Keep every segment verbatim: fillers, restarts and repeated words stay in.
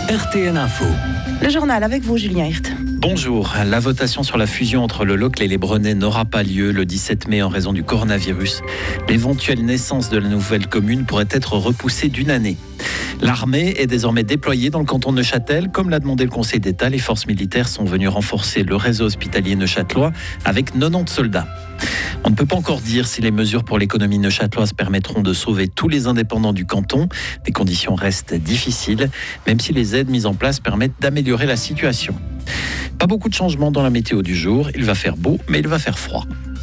R T N Info. Le journal avec vous, Julien Hirt. Bonjour. La votation sur la fusion entre le Locle et les Brenets n'aura pas lieu le dix-sept mai en raison du coronavirus. L'éventuelle naissance de la nouvelle commune pourrait être repoussée d'une année. L'armée est désormais déployée dans le canton de Neuchâtel. Comme l'a demandé le Conseil d'État, les forces militaires sont venues renforcer le réseau hospitalier neuchâtelois avec quatre-vingt-dix soldats. On ne peut pas encore dire si les mesures pour l'économie neuchâteloise permettront de sauver tous les indépendants du canton. Les conditions restent difficiles, même si les aides mises en place permettent d'améliorer la situation. Pas beaucoup de changements dans la météo du jour. Il va faire beau, mais il va faire froid.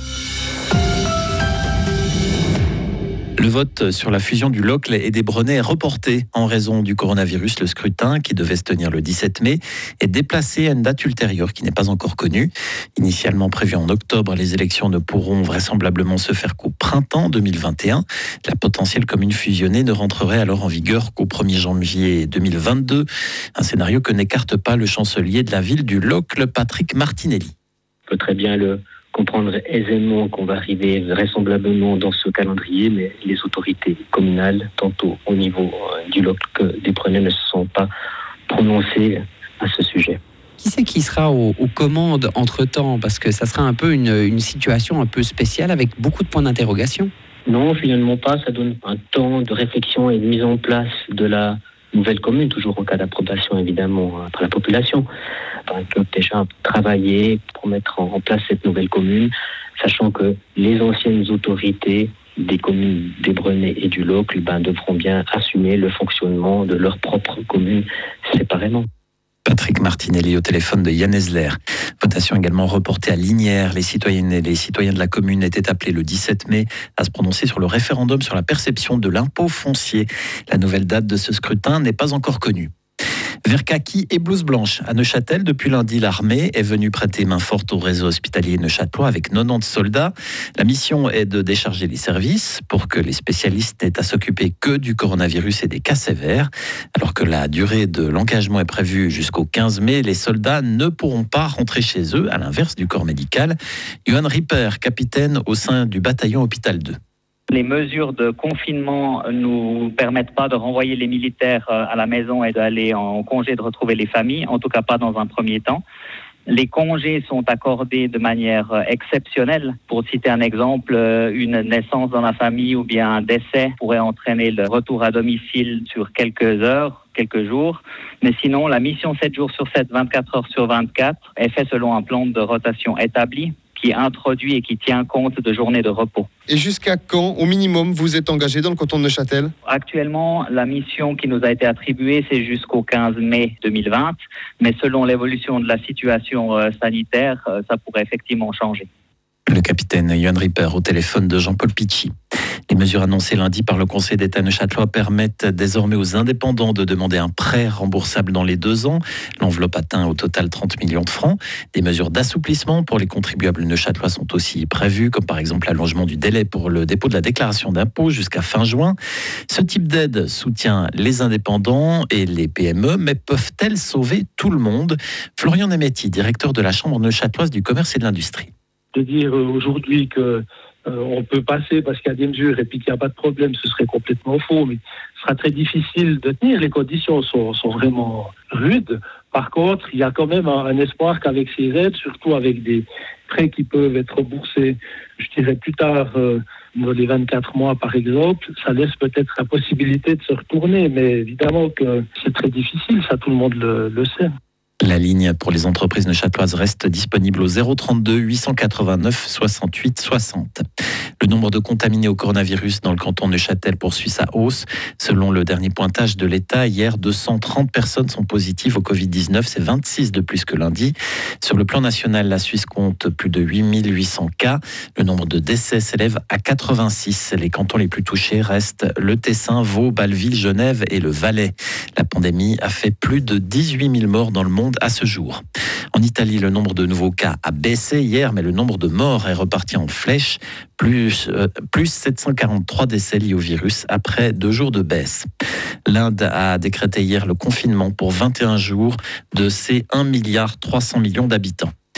Le vote sur la fusion du Locle et des Brenets est reporté en raison du coronavirus. Le scrutin, qui devait se tenir le dix-sept mai, est déplacé à une date ultérieure qui n'est pas encore connue. Initialement prévu en octobre, les élections ne pourront vraisemblablement se faire qu'au printemps deux mille vingt et un. La potentielle commune fusionnée ne rentrerait alors en vigueur qu'au premier janvier deux mille vingt-deux. Un scénario que n'écarte pas le chancelier de la ville du Locle, Patrick Martinelli. On peut très bien le comprendre aisément qu'on va arriver vraisemblablement dans ce calendrier, mais les autorités communales, tant au, au niveau du Locle que des Brenets, ne se sont pas prononcées à ce sujet. Qui c'est qui sera aux, aux commandes entre-temps? Parce que ça sera un peu une, une situation un peu spéciale avec beaucoup de points d'interrogation. Non, finalement pas. Ça donne un temps de réflexion et de mise en place de la nouvelle commune, toujours en cas d'approbation évidemment par la population. Enfin, ils peuvent déjà travailler pour mettre en place cette nouvelle commune, sachant que les anciennes autorités des communes des Brenets et du Locle ben, devront bien assumer le fonctionnement de leur propre commune séparément. Patrick Martinelli au téléphone de Yann Esler. Votation également reportée à Lignières. Les citoyennes et les citoyens de la commune étaient appelés le dix-sept mai à se prononcer sur le référendum sur la perception de l'impôt foncier. La nouvelle date de ce scrutin n'est pas encore connue. Vert kaki et blouse blanche. À Neuchâtel, depuis lundi, l'armée est venue prêter main forte au réseau hospitalier neuchâtelois avec quatre-vingt-dix soldats. La mission est de décharger les services pour que les spécialistes aient à s'occuper que du coronavirus et des cas sévères. Alors que la durée de l'engagement est prévue jusqu'au quinze mai, les soldats ne pourront pas rentrer chez eux, à l'inverse du corps médical. Johan Ripper, capitaine au sein du bataillon Hôpital deux. Les mesures de confinement ne nous permettent pas de renvoyer les militaires à la maison et d'aller en congé, de retrouver les familles, en tout cas pas dans un premier temps. Les congés sont accordés de manière exceptionnelle. Pour citer un exemple, une naissance dans la famille ou bien un décès pourrait entraîner le retour à domicile sur quelques heures, quelques jours. Mais sinon, la mission sept jours sur sept, vingt-quatre heures sur vingt-quatre est faite selon un plan de rotation établi qui introduit et qui tient compte de journées de repos. Et jusqu'à quand, au minimum, vous êtes engagé dans le canton de Neuchâtel? Actuellement, la mission qui nous a été attribuée, c'est jusqu'au quinze mai deux mille vingt. Mais selon l'évolution de la situation euh, sanitaire, euh, ça pourrait effectivement changer. Le capitaine Johan Ripper au téléphone de Jean-Paul Pichy. Les mesures annoncées lundi par le Conseil d'État neuchâtelois permettent désormais aux indépendants de demander un prêt remboursable dans les deux ans. L'enveloppe atteint au total trente millions de francs. Des mesures d'assouplissement pour les contribuables neuchâtelois sont aussi prévues, comme par exemple l'allongement du délai pour le dépôt de la déclaration d'impôt jusqu'à fin juin. Ce type d'aide soutient les indépendants et les P M E, mais peuvent-elles sauver tout le monde? Florian Nemetti, directeur de la Chambre neuchâteloise du commerce et de l'industrie. De dire aujourd'hui que Euh, on peut passer parce qu'il y a des mesures et puis qu'il n'y a pas de problème, ce serait complètement faux, mais ce sera très difficile de tenir. Les conditions sont, sont vraiment rudes. Par contre, il y a quand même un, un espoir qu'avec ces aides, surtout avec des prêts qui peuvent être remboursés, je dirais plus tard, euh, dans les vingt-quatre mois par exemple, ça laisse peut-être la possibilité de se retourner, mais évidemment que c'est très difficile, ça tout le monde le, le sait. La ligne pour les entreprises neuchâteloises reste disponible au zéro trente-deux huit cent quatre-vingt-neuf soixante-huit soixante. Le nombre de contaminés au coronavirus dans le canton de Neuchâtel poursuit sa hausse. Selon le dernier pointage de l'État, hier, deux cent trente personnes sont positives au covid dix-neuf. C'est vingt-six de plus que lundi. Sur le plan national, la Suisse compte plus de huit mille huit cents cas. Le nombre de décès s'élève à quatre-vingt-six. Les cantons les plus touchés restent le Tessin, Vaud, Bâle-Ville, Genève et le Valais. La pandémie a fait plus de dix-huit mille morts dans le monde à ce jour. En Italie, le nombre de nouveaux cas a baissé hier, mais le nombre de morts est reparti en flèche. Plus, euh, plus sept cent quarante-trois décès liés au virus après deux jours de baisse. L'Inde a décrété hier le confinement pour vingt et un jours de ses un virgule trois milliard d'habitants.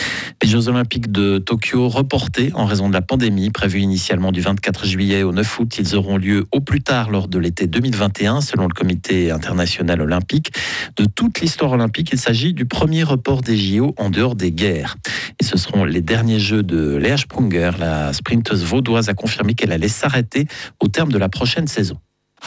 Les Jeux Olympiques de Tokyo reportés en raison de la pandémie, prévus initialement du vingt-quatre juillet au neuf août. Ils auront lieu au plus tard lors de l'été deux mille vingt et un, selon le Comité international olympique. De toute l'histoire olympique, il s'agit du premier report des J O en dehors des guerres. Et ce seront les derniers Jeux de Léa Sprunger. La sprinteuse vaudoise a confirmé qu'elle allait s'arrêter au terme de la prochaine saison.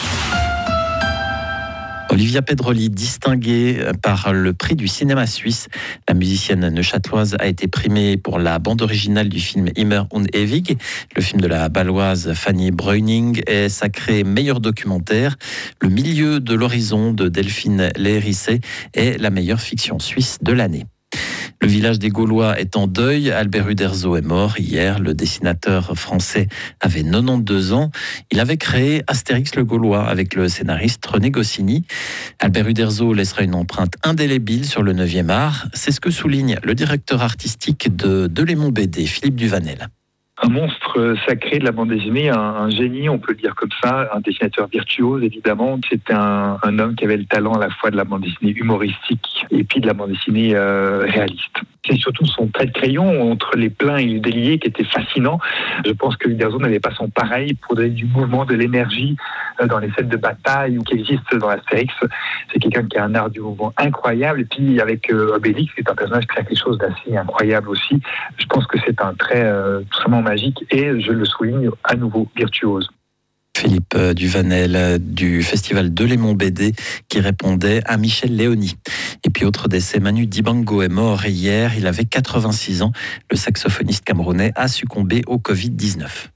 Olivia Pedroli, distinguée par le prix du cinéma suisse. La musicienne neuchâteloise a été primée pour la bande originale du film Immer und ewig. Le film de la bâloise Fanny Breuning est sacré meilleur documentaire. Le milieu de l'horizon de Delphine Lérisset est la meilleure fiction suisse de l'année. Le village des Gaulois est en deuil. Albert Uderzo est mort hier. Le dessinateur français avait quatre-vingt-douze ans. Il avait créé Astérix le Gaulois avec le scénariste René Goscinny. Albert Uderzo laissera une empreinte indélébile sur le neuvième art. C'est ce que souligne le directeur artistique de Delémont B D, Philippe Duvanel. Un monstre sacré de la bande dessinée, un, un génie, on peut le dire comme ça, un dessinateur virtuose évidemment. C'était un, un homme qui avait le talent à la fois de la bande dessinée humoristique et puis de la bande dessinée euh, réaliste. C'est surtout son trait de crayon entre les pleins et les déliés qui était fascinant. Je pense que Uderzo n'avait pas son pareil pour donner du mouvement, de l'énergie dans les scènes de bataille ou qui existent dans Astérix. C'est quelqu'un qui a un art du mouvement incroyable. Et puis avec euh, Obélix, c'est un personnage qui a quelque chose d'assez incroyable aussi. Je pense que c'est un trait euh, vraiment magique et je le souligne à nouveau virtuose. Philippe Duvanel du festival Delémont B D qui répondait à Michel Léoni. Et puis autre décès, Manu Dibango est mort hier, il avait quatre-vingt-six ans. Le saxophoniste camerounais a succombé au covid dix-neuf.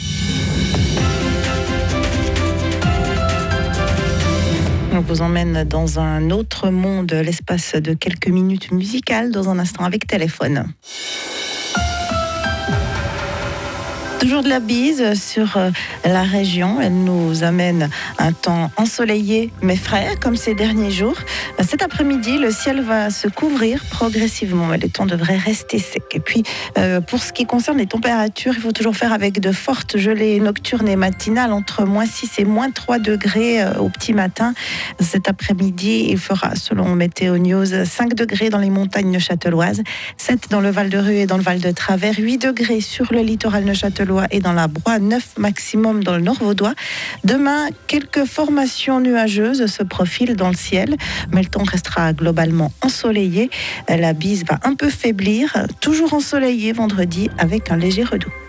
On vous emmène dans un autre monde, l'espace de quelques minutes musicales, dans un instant avec téléphone. Toujours de la bise sur la région. Elle nous amène un temps ensoleillé mais frais comme ces derniers jours. Cet après-midi, le ciel va se couvrir progressivement, mais le temps devrait rester sec. Et puis, euh, pour ce qui concerne les températures, il faut toujours faire avec de fortes gelées nocturnes et matinales, entre moins six et moins trois degrés euh, au petit matin. Cet après-midi, il fera, selon Météo News, cinq degrés dans les montagnes neuchâteloises, sept dans le Val de Rue et dans le Val de Travers, huit degrés sur le littoral neuchâtelois et dans la Broye, neuf maximum dans le nord vaudois. Demain, quelques formations nuageuses se profilent dans le ciel, mais le temps restera globalement ensoleillé. La bise va un peu faiblir, toujours ensoleillé vendredi avec un léger redoux.